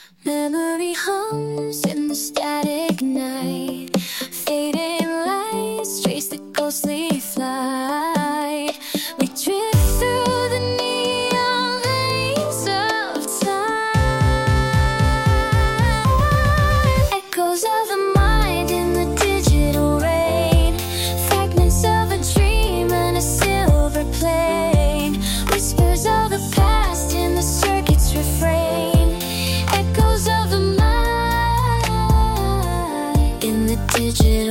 Memory hums in the static night. Fading lights trace the ghostly flight. We drift through the neon veins of time. Echoes of the mind in the digital rain. Fragments of a dream and a silver plane. Whispers of the past in the circuit's refrain. Echoes of the mind in the digital